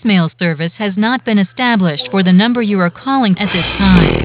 voicemail service has not been established for the number you are calling at this time.